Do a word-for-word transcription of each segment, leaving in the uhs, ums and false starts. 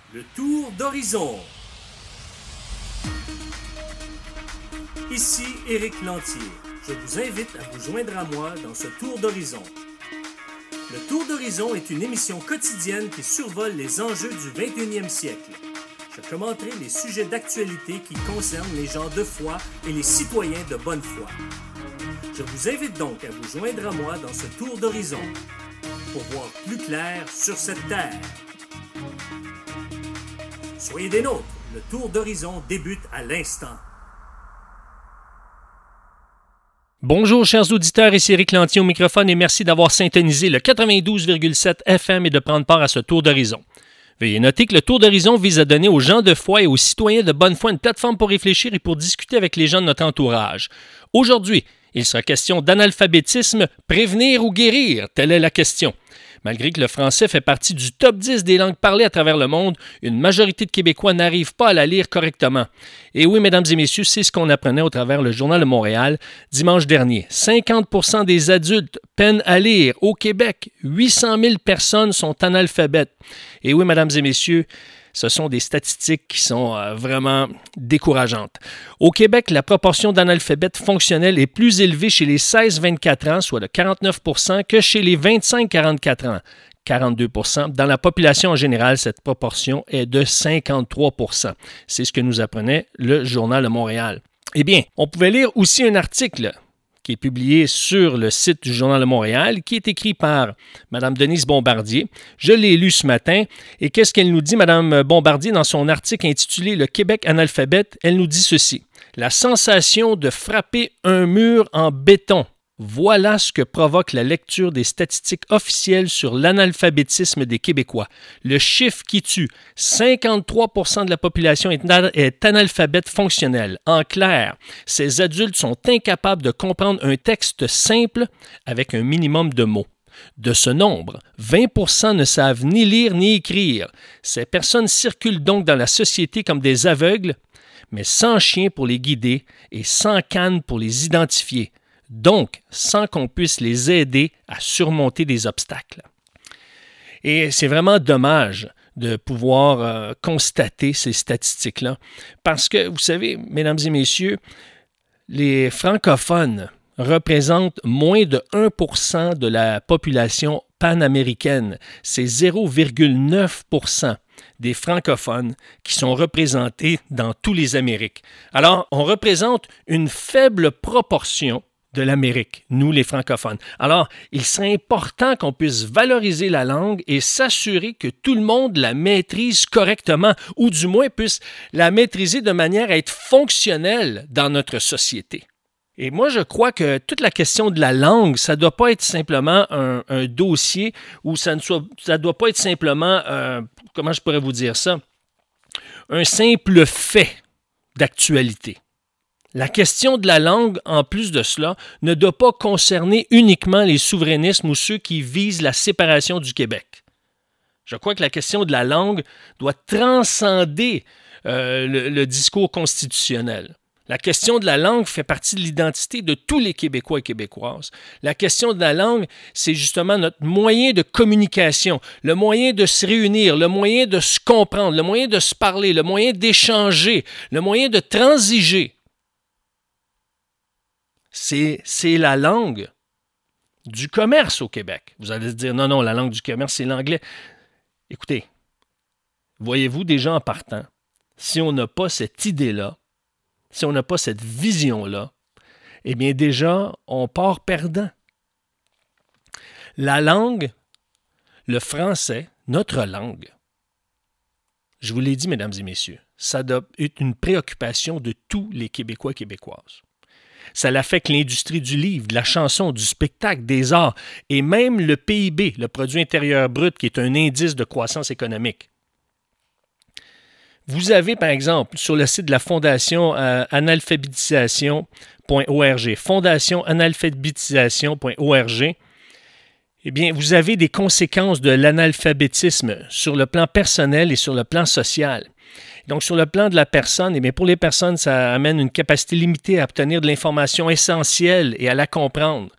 Le tour d'horizon. Ici Éric Lantier. Je vous invite à vous joindre à moi dans ce tour d'horizon. Le tour d'horizon est une émission quotidienne qui survole les enjeux du vingt et unième siècle. Je commenterai les sujets d'actualité qui concernent les gens de foi et les citoyens de bonne foi. Je vous invite donc à vous joindre à moi dans ce tour d'horizon pour voir plus clair sur cette terre. Soyez des nôtres, le tour d'horizon débute à l'instant. Bonjour chers auditeurs, ici Éric Lantier au microphone et merci d'avoir syntonisé le quatre-vingt-douze virgule sept F M et de prendre part à ce tour d'horizon. Veuillez noter que le tour d'horizon vise à donner aux gens de foi et aux citoyens de bonne foi une plateforme pour réfléchir et pour discuter avec les gens de notre entourage. Aujourd'hui, il sera question d'analphabétisme, prévenir ou guérir, telle est la question. Malgré que le français fait partie du top dix des langues parlées à travers le monde, une majorité de Québécois n'arrivent pas à la lire correctement. Et oui, mesdames et messieurs, c'est ce qu'on apprenait au travers le Journal de Montréal dimanche dernier. cinquante pour cent des adultes peinent à lire. Au Québec, huit cent mille personnes sont analphabètes. Et oui, mesdames et messieurs, ce sont des statistiques qui sont euh, vraiment décourageantes. Au Québec, la proportion d'analphabètes fonctionnels est plus élevée chez les seize vingt-quatre ans, soit de quarante-neuf pour cent, que chez les vingt-cinq quarante-quatre ans, quarante-deux pour cent. Dans la population en général, cette proportion est de cinquante-trois pour cent. C'est ce que nous apprenait le Journal de Montréal. Eh bien, on pouvait lire aussi un article qui est publié sur le site du Journal de Montréal, qui est écrit par Mme Denise Bombardier. Je l'ai lu ce matin. Et qu'est-ce qu'elle nous dit, Mme Bombardier, dans son article intitulé « Le Québec analphabète », elle nous dit ceci. « La sensation de frapper un mur en béton. Voilà ce que provoque la lecture des statistiques officielles sur l'analphabétisme des Québécois. Le chiffre qui tue, cinquante-trois pour cent de la population est, est analphabète fonctionnelle. En clair, ces adultes sont incapables de comprendre un texte simple avec un minimum de mots. De ce nombre, vingt pour cent ne savent ni lire ni écrire. Ces personnes circulent donc dans la société comme des aveugles, mais sans chien pour les guider et sans canne pour les identifier. Donc, sans qu'on puisse les aider à surmonter des obstacles. Et c'est vraiment dommage de pouvoir euh, constater ces statistiques-là, parce que, vous savez, mesdames et messieurs, les francophones représentent moins de un pour cent de la population panaméricaine. C'est zéro virgule neuf pour cent des francophones qui sont représentés dans tous les Amériques. Alors, on représente une faible proportion de l'Amérique, nous les francophones. Alors, il serait important qu'on puisse valoriser la langue et s'assurer que tout le monde la maîtrise correctement, ou du moins puisse la maîtriser de manière à être fonctionnelle dans notre société. Et moi, je crois que toute la question de la langue, ça ne doit pas être simplement un, un dossier ou ça ne soit, ça doit pas être simplement, euh, comment je pourrais vous dire ça, un simple fait d'actualité. La question de la langue, en plus de cela, ne doit pas concerner uniquement les souverainismes ou ceux qui visent la séparation du Québec. Je crois que la question de la langue doit transcender euh, le, le discours constitutionnel. La question de la langue fait partie de l'identité de tous les Québécois et Québécoises. La question de la langue, c'est justement notre moyen de communication, le moyen de se réunir, le moyen de se comprendre, le moyen de se parler, le moyen d'échanger, le moyen de transiger. C'est, c'est la langue du commerce au Québec. Vous allez se dire, non, non, la langue du commerce, c'est l'anglais. Écoutez, voyez-vous déjà en partant, si on n'a pas cette idée-là, si on n'a pas cette vision-là, eh bien déjà, on part perdant. La langue, le français, notre langue, je vous l'ai dit, mesdames et messieurs, ça doit être une préoccupation de tous les Québécois et Québécoises. Ça l'affecte l'industrie du livre, de la chanson, du spectacle, des arts et même le P I B, le produit intérieur brut, qui est un indice de croissance économique. Vous avez, par exemple, sur le site de la Fondation euh, analphabétisation point org, fondation analphabétisation point org, eh bien, vous avez des conséquences de l'analphabétisme sur le plan personnel et sur le plan social. Donc, sur le plan de la personne, eh bien, pour les personnes, ça amène une capacité limitée à obtenir de l'information essentielle et à la comprendre.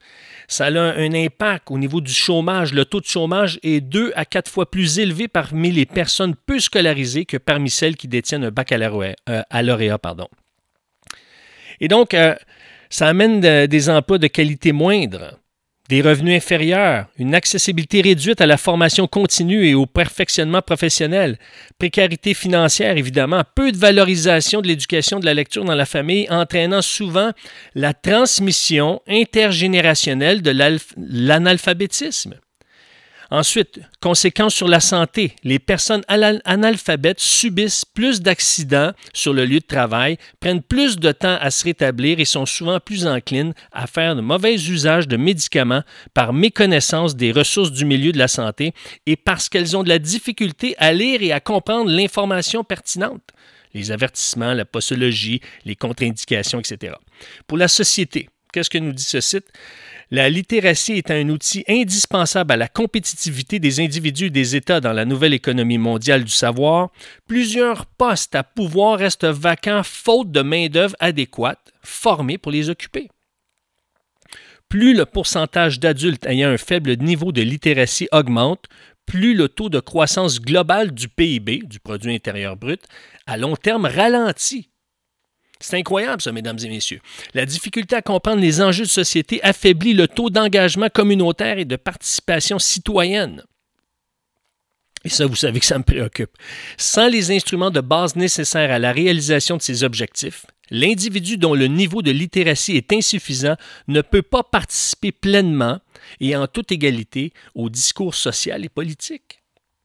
Ça a un impact au niveau du chômage. Le taux de chômage est deux à quatre fois plus élevé parmi les personnes peu scolarisées que parmi celles qui détiennent un baccalauréat. Euh, pardon. Et donc, euh, ça amène de, des emplois de qualité moindre, des revenus inférieurs, une accessibilité réduite à la formation continue et au perfectionnement professionnel, précarité financière évidemment, peu de valorisation de l'éducation de la lecture dans la famille, entraînant souvent la transmission intergénérationnelle de l'analphabétisme. Ensuite, conséquences sur la santé. Les personnes analphabètes subissent plus d'accidents sur le lieu de travail, prennent plus de temps à se rétablir et sont souvent plus enclines à faire de mauvais usage de médicaments par méconnaissance des ressources du milieu de la santé et parce qu'elles ont de la difficulté à lire et à comprendre l'information pertinente. Les avertissements, la posologie, les contre-indications, et cetera. Pour la société, qu'est-ce que nous dit ce site? La littératie est un outil indispensable à la compétitivité des individus et des États dans la nouvelle économie mondiale du savoir. Plusieurs postes à pouvoir restent vacants faute de main-d'œuvre adéquate, formée pour les occuper. Plus le pourcentage d'adultes ayant un faible niveau de littératie augmente, plus le taux de croissance globale du P I B, du produit intérieur brut, à long terme ralentit. C'est incroyable, ça, mesdames et messieurs. La difficulté à comprendre les enjeux de société affaiblit le taux d'engagement communautaire et de participation citoyenne. Et ça, vous savez que ça me préoccupe. Sans les instruments de base nécessaires à la réalisation de ces objectifs, l'individu dont le niveau de littératie est insuffisant ne peut pas participer pleinement et en toute égalité au discours social et politique.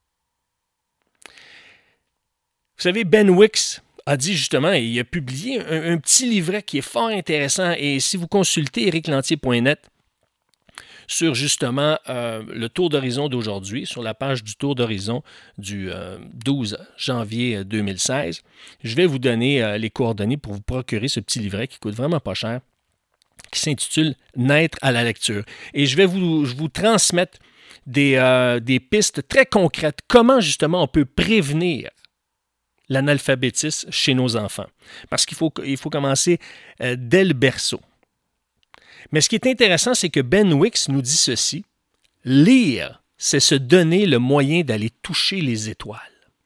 Vous savez, Ben Wicks a dit justement, et il a publié un, un petit livret qui est fort intéressant, et si vous consultez éric lantier point net sur justement euh, le tour d'horizon d'aujourd'hui, sur la page du tour d'horizon du euh, douze janvier deux mille seize, je vais vous donner euh, les coordonnées pour vous procurer ce petit livret qui coûte vraiment pas cher, qui s'intitule « Naître à la lecture ». Et je vais vous, je vous transmettre des, euh, des pistes très concrètes, comment justement on peut prévenir l'analphabétisme chez nos enfants. Parce qu'il faut, il faut commencer euh, dès le berceau. Mais ce qui est intéressant, c'est que Ben Wicks nous dit ceci. Lire, c'est se donner le moyen d'aller toucher les étoiles.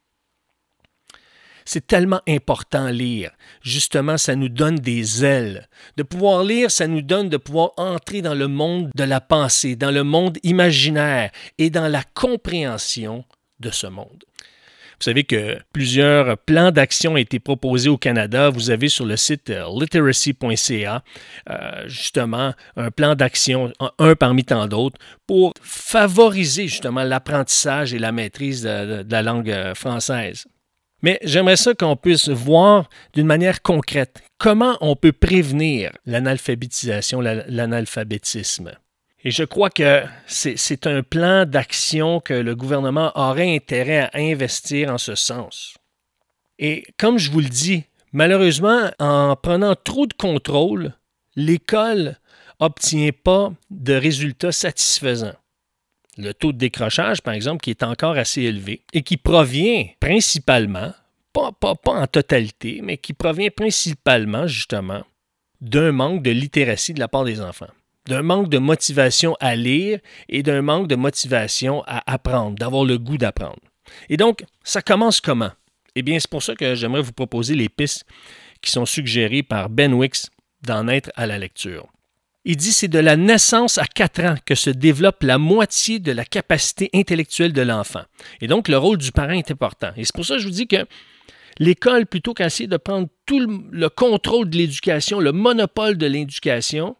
C'est tellement important lire. Justement, ça nous donne des ailes. De pouvoir lire, ça nous donne de pouvoir entrer dans le monde de la pensée, dans le monde imaginaire et dans la compréhension de ce monde. Vous savez que plusieurs plans d'action ont été proposés au Canada. Vous avez sur le site literacy point c a euh, justement un plan d'action, un parmi tant d'autres, pour favoriser justement l'apprentissage et la maîtrise de, de la langue française. Mais j'aimerais ça qu'on puisse voir d'une manière concrète comment on peut prévenir l'analphabétisation, l'analphabétisme. Et je crois que c'est, c'est un plan d'action que le gouvernement aurait intérêt à investir en ce sens. Et comme je vous le dis, malheureusement, en prenant trop de contrôle, l'école n'obtient pas de résultats satisfaisants. Le taux de décrochage, par exemple, qui est encore assez élevé et qui provient principalement, pas, pas, pas en totalité, mais qui provient principalement, justement, d'un manque de littératie de la part des enfants. D'un manque de motivation à lire et d'un manque de motivation à apprendre, d'avoir le goût d'apprendre. Et donc, ça commence comment? Eh bien, c'est pour ça que j'aimerais vous proposer les pistes qui sont suggérées par Ben Wicks dans Naître à la lecture. Il dit que c'est de la naissance à quatre ans que se développe la moitié de la capacité intellectuelle de l'enfant. Et donc, le rôle du parent est important. Et c'est pour ça que je vous dis que l'école, plutôt qu'à essayer de prendre tout le, le contrôle de l'éducation, le monopole de l'éducation,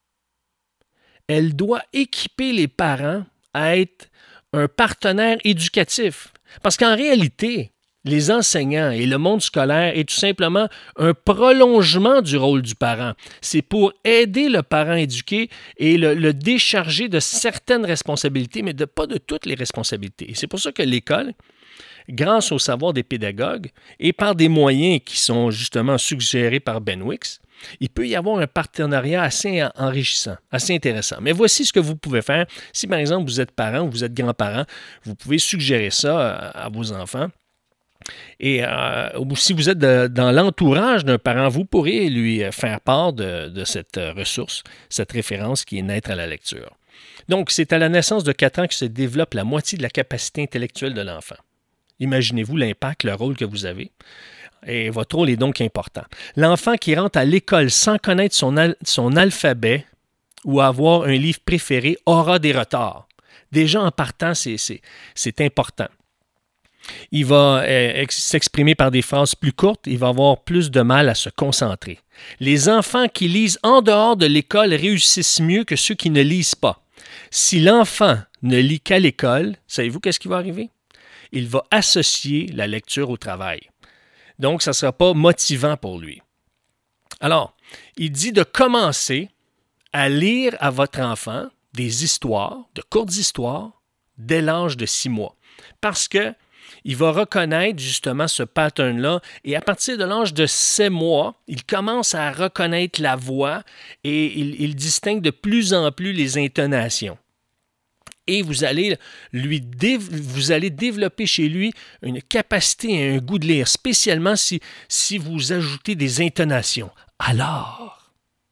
elle doit équiper les parents à être un partenaire éducatif. Parce qu'en réalité, les enseignants et le monde scolaire est tout simplement un prolongement du rôle du parent. C'est pour aider le parent éduqué et le, le décharger de certaines responsabilités, mais de, pas de toutes les responsabilités. Et c'est pour ça que l'école, grâce au savoir des pédagogues et par des moyens qui sont justement suggérés par Ben Wicks, il peut y avoir un partenariat assez enrichissant, assez intéressant. Mais voici ce que vous pouvez faire. Si, par exemple, vous êtes parent ou vous êtes grand-parent, vous pouvez suggérer ça à vos enfants. Et euh, si vous êtes de, dans l'entourage d'un parent, vous pourrez lui faire part de, de cette ressource, cette référence qui est naître à la lecture. Donc, c'est à la naissance de quatre ans que se développe la moitié de la capacité intellectuelle de l'enfant. Imaginez-vous l'impact, le rôle que vous avez. Et votre rôle est donc important. L'enfant qui rentre à l'école sans connaître son, al- son alphabet ou avoir un livre préféré aura des retards. Déjà en partant, c'est, c'est, c'est important. Il va euh, ex- s'exprimer par des phrases plus courtes, il va avoir plus de mal à se concentrer. Les enfants qui lisent en dehors de l'école réussissent mieux que ceux qui ne lisent pas. Si l'enfant ne lit qu'à l'école, savez-vous qu'est-ce qui va arriver? Il va associer la lecture au travail. Donc, ça ne sera pas motivant pour lui. Alors, il dit de commencer à lire à votre enfant des histoires, de courtes histoires, dès l'âge de six mois. Parce que il va reconnaître justement ce pattern-là et à partir de l'âge de sept mois, il commence à reconnaître la voix et il, il distingue de plus en plus les intonations. Et vous allez, lui dé- vous allez développer chez lui une capacité et un goût de lire, spécialement si, si vous ajoutez des intonations. Alors,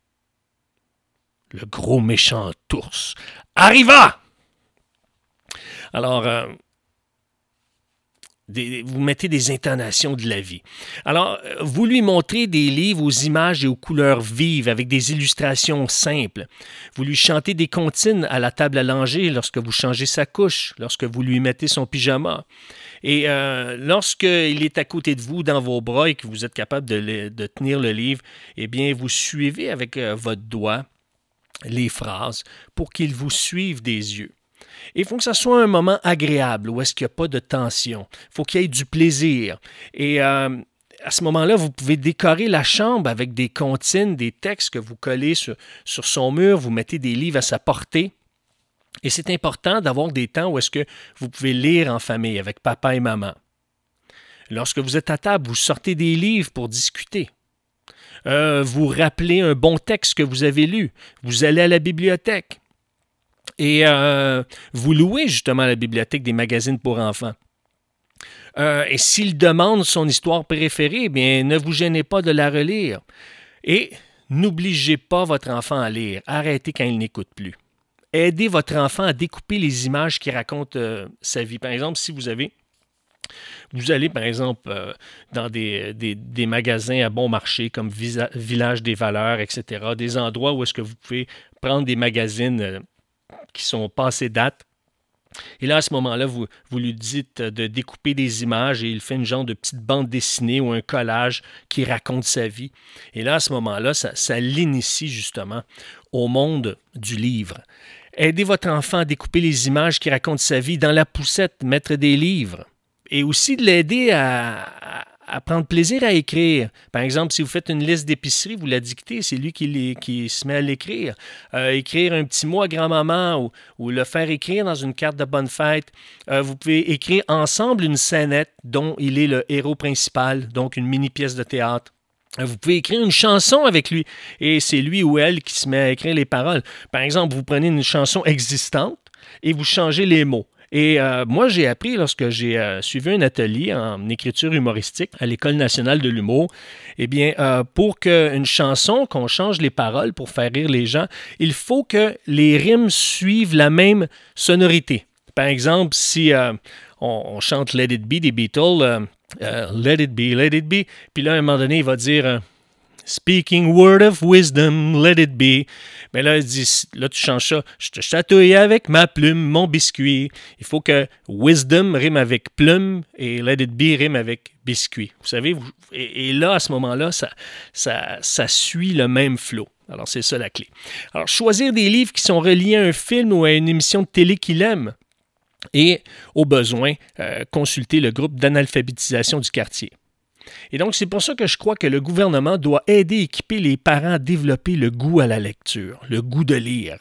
le gros méchant ours arriva! Alors, euh, Des, vous mettez des intonations de la vie. Alors, vous lui montrez des livres aux images et aux couleurs vives avec des illustrations simples. Vous lui chantez des comptines à la table à langer lorsque vous changez sa couche, lorsque vous lui mettez son pyjama. Et euh, lorsqu'il est à côté de vous, dans vos bras, et que vous êtes capable de, le, de tenir le livre, eh bien, vous suivez avec euh, votre doigt les phrases pour qu'il vous suive des yeux. Et il faut que ce soit un moment agréable où est-ce qu'il n'y a pas de tension. Il faut qu'il y ait du plaisir. Et euh, à ce moment-là, vous pouvez décorer la chambre avec des comptines, des textes que vous collez sur, sur son mur, vous mettez des livres à sa portée. Et c'est important d'avoir des temps où est-ce que vous pouvez lire en famille avec papa et maman. Lorsque vous êtes à table, vous sortez des livres pour discuter. Euh, vous rappelez un bon texte que vous avez lu. Vous allez à la bibliothèque. Et euh, vous louez justement à la bibliothèque des magazines pour enfants. Euh, et s'il demande son histoire préférée, eh bien, ne vous gênez pas de la relire. Et n'obligez pas votre enfant à lire. Arrêtez quand il n'écoute plus. Aidez votre enfant à découper les images qui racontent euh, sa vie. Par exemple, si vous avez... Vous allez, par exemple, euh, dans des, des, des magasins à bon marché comme Visa, Village des Valeurs, et cetera, des endroits où est-ce que vous pouvez prendre des magazines euh, qui sont passés date. Et là, à ce moment-là, vous, vous lui dites de découper des images et il fait une genre de petite bande dessinée ou un collage qui raconte sa vie. Et là, à ce moment-là, ça, ça l'initie justement au monde du livre. Aidez votre enfant à découper les images qui racontent sa vie dans la poussette, mettre des livres. Et aussi de l'aider à, à, à prendre plaisir à écrire. Par exemple, si vous faites une liste d'épicerie, vous la dictez, c'est lui qui, les, qui se met à l'écrire. Euh, écrire un petit mot à grand-maman ou, ou le faire écrire dans une carte de bonne fête. Euh, vous pouvez écrire ensemble une scénette dont il est le héros principal, donc une mini-pièce de théâtre. Vous pouvez écrire une chanson avec lui et c'est lui ou elle qui se met à écrire les paroles. Par exemple, vous prenez une chanson existante et vous changez les mots. Et euh, moi, j'ai appris lorsque j'ai euh, suivi un atelier en écriture humoristique à l'École nationale de l'humour, eh bien, euh, pour qu'une chanson, qu'on change les paroles pour faire rire les gens, il faut que les rimes suivent la même sonorité. Par exemple, si euh, on, on chante « Let it be » des Beatles, euh, euh, « Let it be, let it be », puis là, à un moment donné, il va dire euh, « Speaking word of wisdom, let it be ». Mais là, il dit, là, tu changes ça. Je te chatouille avec ma plume, mon biscuit. Il faut que wisdom rime avec plume et let it be rime avec biscuit. Vous savez, vous, et, et là, à ce moment-là, ça, ça, ça suit le même flow. Alors, c'est ça la clé. Alors, choisir des livres qui sont reliés à un film ou à une émission de télé qu'il aime. Et, au besoin, euh, consulter le groupe d'analphabétisation du quartier. Et donc, c'est pour ça que je crois que le gouvernement doit aider et équiper les parents à développer le goût à la lecture, le goût de lire.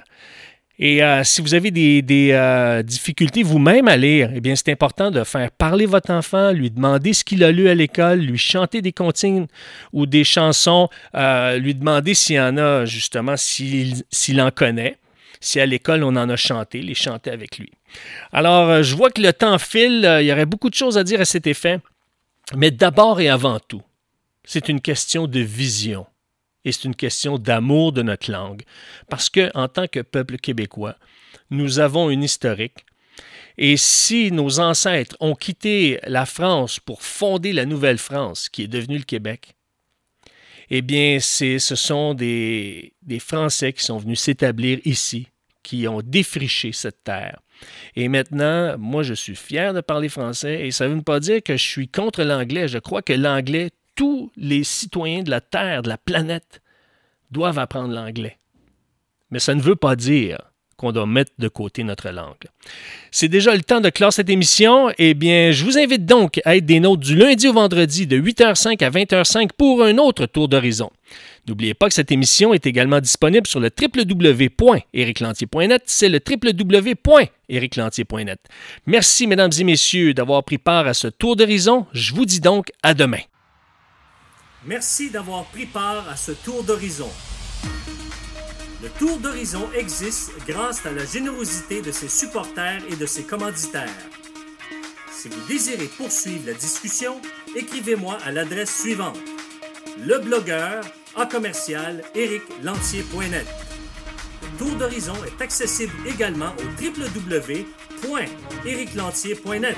Et euh, si vous avez des, des euh, difficultés vous-même à lire, eh bien, c'est important de faire parler votre enfant, lui demander ce qu'il a lu à l'école, lui chanter des comptines ou des chansons, euh, lui demander s'il y en a, justement, s'il, s'il en connaît. Si à l'école, on en a chanté, les chanter avec lui. Alors, je vois que le temps file. Il y aurait beaucoup de choses à dire à cet effet. Mais d'abord et avant tout, c'est une question de vision et c'est une question d'amour de notre langue. Parce que, en tant que peuple québécois, nous avons une historique. Et si nos ancêtres ont quitté la France pour fonder la Nouvelle-France, qui est devenue le Québec, eh bien, c'est, ce sont des, des Français qui sont venus s'établir ici, qui ont défriché cette terre. Et maintenant, moi, je suis fier de parler français et ça ne veut pas dire que je suis contre l'anglais. Je crois que l'anglais, tous les citoyens de la Terre, de la planète, doivent apprendre l'anglais. Mais ça ne veut pas dire qu'on doit mettre de côté notre langue. C'est déjà le temps de clore cette émission. Eh bien, je vous invite donc à être des nôtres du lundi au vendredi de huit heures cinq à vingt heures cinq pour un autre tour d'horizon. N'oubliez pas que cette émission est également disponible sur le w w w point éric lantier point net. C'est le w w w point éric lantier point net. Merci, mesdames et messieurs, d'avoir pris part à ce tour d'horizon. Je vous dis donc à demain. Merci d'avoir pris part à ce tour d'horizon. Le Tour d'horizon existe grâce à la générosité de ses supporters et de ses commanditaires. Si vous désirez poursuivre la discussion, écrivez-moi à l'adresse suivante: le blogueur à commercial éric lantier point net. Le Tour d'horizon est accessible également au w w w point éric lantier point net.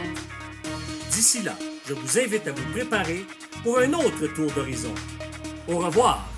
D'ici là, je vous invite à vous préparer pour un autre tour d'horizon. Au revoir!